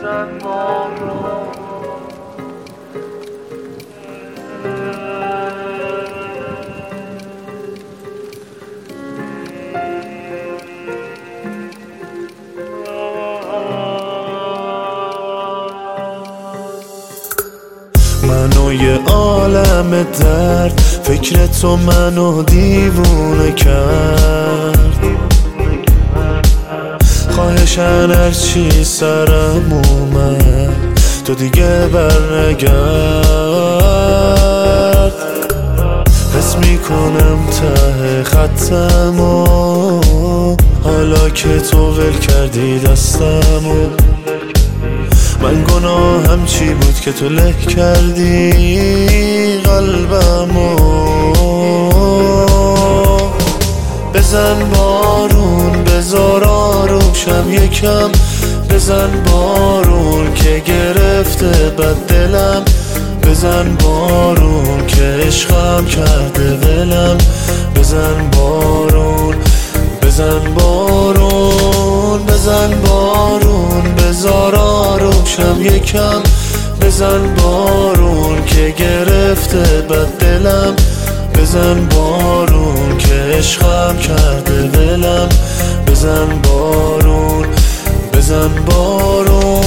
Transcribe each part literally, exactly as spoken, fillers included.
بزن بارون. منو یه عالم درد فکر تو منو دیوونه کرد. خواهشن هرچی سرم اومد تو دیگه بر نگرد. حس میکنم ته خطمو حالا که تو ول کردی دستمو. من گناهم چی بود که تو له کردی قلبمو. بزن بارون بذار آروشم یکم. بزن بارون که گرفته بد دلم. بزن بارون که عشقم کرده ولم. بزن بارون بزن بارون بزن بارون بذار آروشم یکم. بزن بارون که گرفته بد دلم. بزن بارون که عشقم کرده ولم. بزن بارون بزن بارون.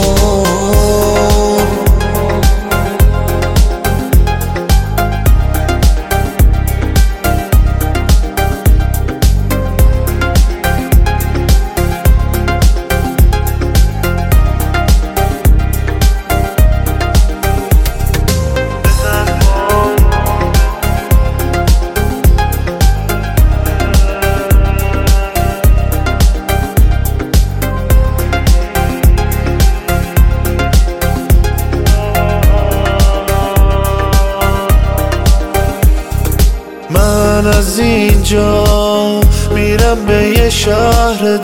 من از اینجا میرم به یه شهر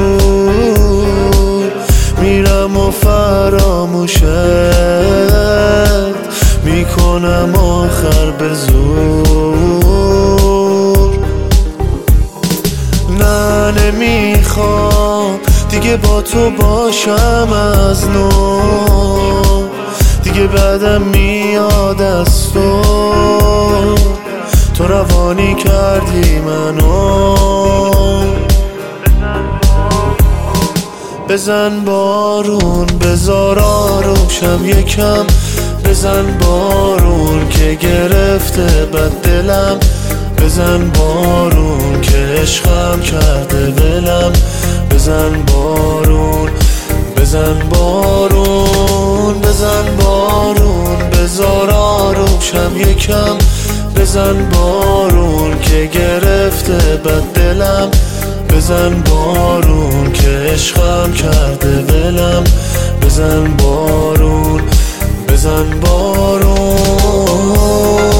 دور. میرم و فراموشت میکنم آخر به زور. نه نمیخوام دیگه با تو باشم از نو. دیگه بعدم میاد از تو. تو روانی کردی منو. بزن بارون بذار آروشم یکم. بزن بارون که گرفته بد دلم. بزن بارون که عشقم کرده ولم. بزن بارون بزن بارون بزن بارون بذار آروشم یکم. بزن بارون که گرفته بد دلم. بزن بارون که عشقم کرده ولم. بزن بارون بزن بارون.